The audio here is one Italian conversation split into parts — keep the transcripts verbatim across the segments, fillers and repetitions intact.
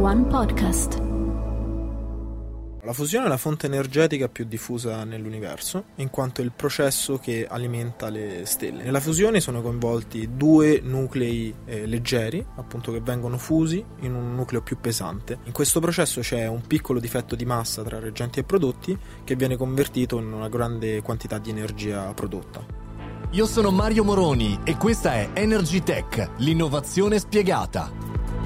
One Podcast. La fusione è la fonte energetica più diffusa nell'universo, in quanto è il processo che alimenta le stelle. Nella fusione sono coinvolti due nuclei eh, leggeri, appunto, che vengono fusi in un nucleo più pesante. In questo processo c'è un piccolo difetto di massa tra reagenti e prodotti che viene convertito in una grande quantità di energia prodotta. Io sono Mario Moroni e questa è Energy Tech, l'innovazione spiegata.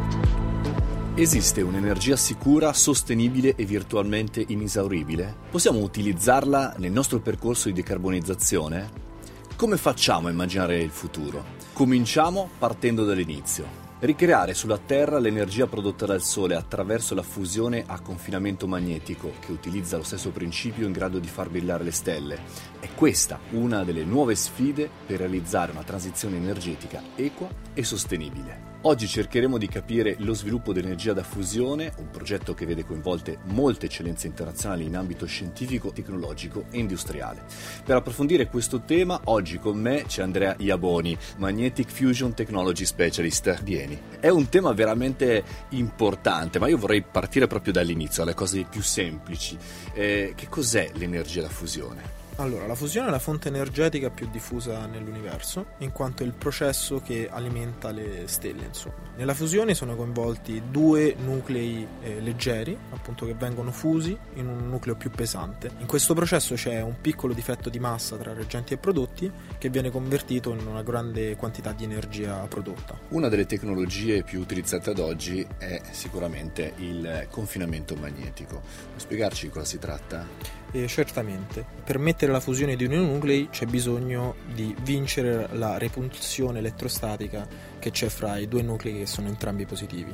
Esiste un'energia sicura, sostenibile e virtualmente inesauribile? Possiamo utilizzarla nel nostro percorso di decarbonizzazione? Come facciamo a immaginare il futuro? Cominciamo partendo dall'inizio. Ricreare sulla Terra l'energia prodotta dal Sole attraverso la fusione a confinamento magnetico, che utilizza lo stesso principio in grado di far brillare le stelle. È questa una delle nuove sfide per realizzare una transizione energetica equa e sostenibile. Oggi cercheremo di capire lo sviluppo dell'energia da fusione, un progetto che vede coinvolte molte eccellenze internazionali in ambito scientifico, tecnologico e industriale. Per approfondire questo tema, oggi con me c'è Andrea Iaboni, Magnetic Fusion Technology Specialist. Vieni. È un tema veramente importante, ma io vorrei partire proprio dall'inizio, alle cose più semplici. Eh, che cos'è l'energia da fusione? Allora, la fusione è la fonte energetica più diffusa nell'universo, in quanto è il processo che alimenta le stelle, insomma. Nella fusione sono coinvolti due nuclei eh, leggeri, appunto, che vengono fusi in un nucleo più pesante. In questo processo c'è un piccolo difetto di massa tra reagenti e prodotti che viene convertito in una grande quantità di energia prodotta. Una delle tecnologie più utilizzate ad oggi è sicuramente il confinamento magnetico. Puoi spiegarci di cosa si tratta? Eh, certamente. Per mettere la fusione di due nuclei c'è bisogno di vincere la repulsione elettrostatica che c'è fra i due nuclei che sono entrambi positivi.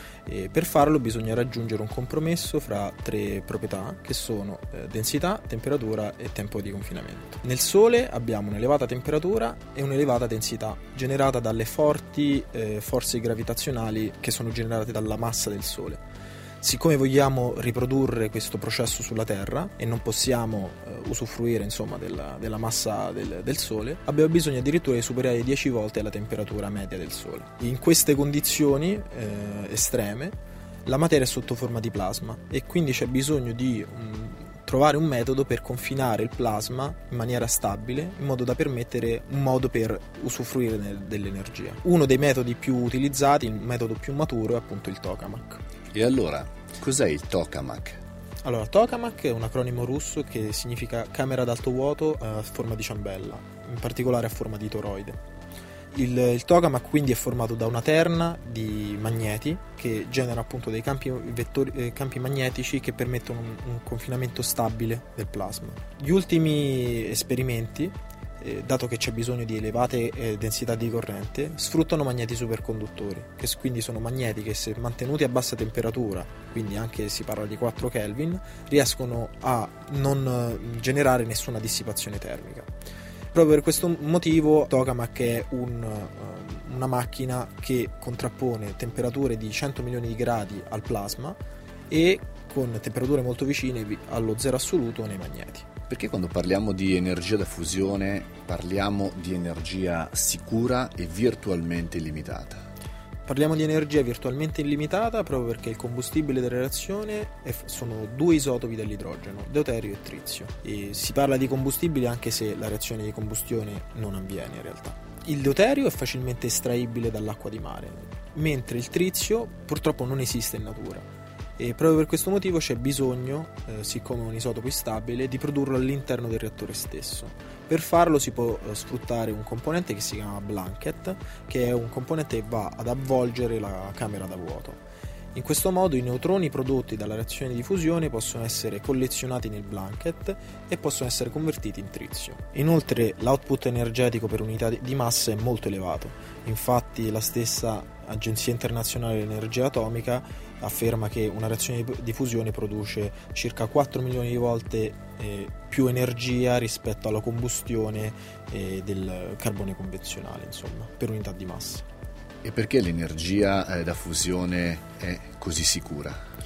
E per farlo bisogna raggiungere un compromesso fra tre proprietà che sono eh, densità, temperatura e tempo di confinamento. Nel Sole abbiamo un'elevata temperatura e un'elevata densità generata dalle forti eh, forze gravitazionali che sono generate dalla massa del Sole. Siccome vogliamo riprodurre questo processo sulla Terra e non possiamo eh, usufruire, insomma, della, della massa del, del Sole, abbiamo bisogno addirittura di superare dieci volte la temperatura media del Sole. In queste condizioni eh, estreme la materia è sotto forma di plasma e quindi c'è bisogno di um, trovare un metodo per confinare il plasma in maniera stabile, in modo da permettere un modo per usufruire dell'energia. Uno dei metodi più utilizzati, il metodo più maturo, è appunto il tokamak. E allora, cos'è il tokamak? Allora, tokamak è un acronimo russo che significa camera ad alto vuoto a forma di ciambella, in particolare a forma di toroide. Il, il tokamak quindi è formato da una terna di magneti che genera appunto dei campi, vettori, eh, campi magnetici che permettono un, un confinamento stabile del plasma. Gli ultimi esperimenti, eh, dato che c'è bisogno di elevate eh, densità di corrente, sfruttano magneti superconduttori, che quindi sono magneti che, se mantenuti a bassa temperatura, quindi anche si parla di quattro Kelvin, riescono a non generare nessuna dissipazione termica. Proprio per questo motivo tokamak è un, una macchina che contrappone temperature di cento milioni di gradi al plasma e con temperature molto vicine allo zero assoluto nei magneti. Perché quando parliamo di energia da fusione parliamo di energia sicura e virtualmente illimitata? Parliamo di energia virtualmente illimitata proprio perché il combustibile della reazione è, sono due isotopi dell'idrogeno, deuterio e trizio. E si parla di combustibile anche se la reazione di combustione non avviene in realtà. Il deuterio è facilmente estraibile dall'acqua di mare, mentre il trizio purtroppo non esiste in natura. E proprio per questo motivo c'è bisogno, eh, siccome è un isotopo instabile, di produrlo all'interno del reattore stesso. Per farlo si può eh, sfruttare un componente che si chiama blanket, che è un componente che va ad avvolgere la camera da vuoto. In questo modo i neutroni prodotti dalla reazione di fusione possono essere collezionati nel blanket e possono essere convertiti in trizio. Inoltre l'output energetico per unità di massa è molto elevato, infatti la stessa Agenzia Internazionale dell'Energia Atomica afferma che una reazione di fusione produce circa quattro milioni di volte eh, più energia rispetto alla combustione eh, del carbone convenzionale, insomma, per unità di massa. E perché l'energia eh, da fusione è così sicura?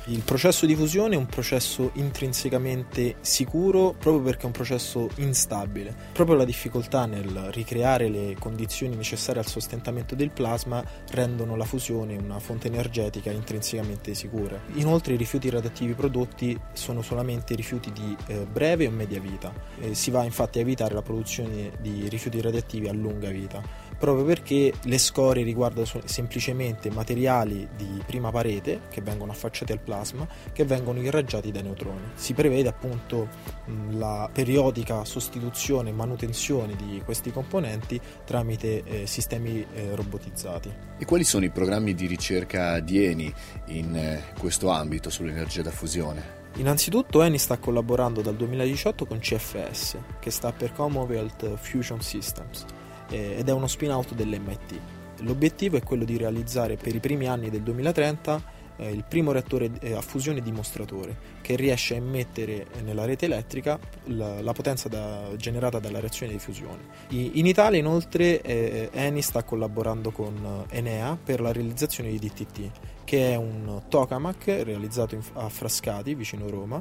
Il processo di fusione è un processo intrinsecamente sicuro proprio perché è un processo instabile. Proprio la difficoltà nel ricreare le condizioni necessarie al sostentamento del plasma rendono la fusione una fonte energetica intrinsecamente sicura. Inoltre i rifiuti radioattivi prodotti sono solamente rifiuti di eh, breve o media vita. Eh, si va infatti a evitare la produzione di rifiuti radioattivi a lunga vita, proprio perché le scorie riguardano semplicemente materiali di prima parete che vengono affacciati al plasma che vengono irraggiati dai neutroni. Si prevede appunto mh, la periodica sostituzione e manutenzione di questi componenti tramite eh, sistemi eh, robotizzati. E quali sono i programmi di ricerca di Eni in eh, questo ambito sull'energia da fusione? Innanzitutto Eni sta collaborando dal duemiladiciotto con C F S, che sta per Commonwealth Fusion Systems, eh, ed è uno spin-out dell'M I T. L'obiettivo è quello di realizzare per i primi anni del duemilatrenta eh, il primo reattore a fusione dimostratore che riesce a immettere nella rete elettrica la, la potenza da, generata dalla reazione di fusione. I, in Italia inoltre eh, Eni sta collaborando con Enea per la realizzazione di D T T, che è un tokamak realizzato in, a Frascati vicino Roma,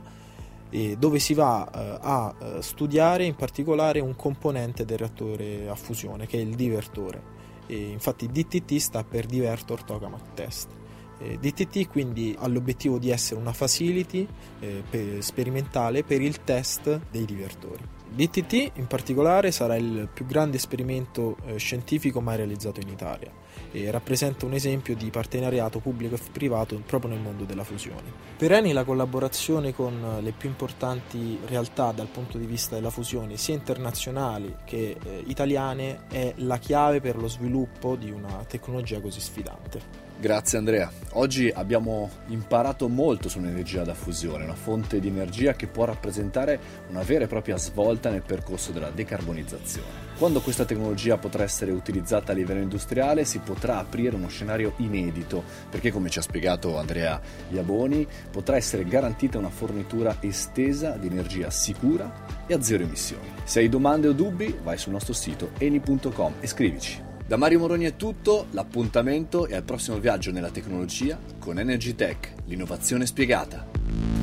e dove si va eh, a eh, studiare in particolare un componente del reattore a fusione che è il divertore. E infatti D T T sta per Divertor Tokamak Test. Eh, D T T quindi ha l'obiettivo di essere una facility eh, per, sperimentale per il test dei divertori. D T T in particolare sarà il più grande esperimento eh, scientifico mai realizzato in Italia e rappresenta un esempio di partenariato pubblico e privato proprio nel mondo della fusione. Per Eni la collaborazione con le più importanti realtà dal punto di vista della fusione, sia internazionali che eh, italiane, è la chiave per lo sviluppo di una tecnologia così sfidante. Grazie Andrea. Oggi abbiamo imparato molto sull'energia da fusione, una fonte di energia che può rappresentare una vera e propria svolta nel percorso della decarbonizzazione. Quando questa tecnologia potrà essere utilizzata a livello industriale si potrà aprire uno scenario inedito, perché come ci ha spiegato Andrea Iaboni potrà essere garantita una fornitura estesa di energia sicura e a zero emissioni. Se hai domande o dubbi vai sul nostro sito eni punto com e scrivici. Da Mario Moroni è tutto, l'appuntamento è al prossimo viaggio nella tecnologia con Energy Tech, l'innovazione spiegata.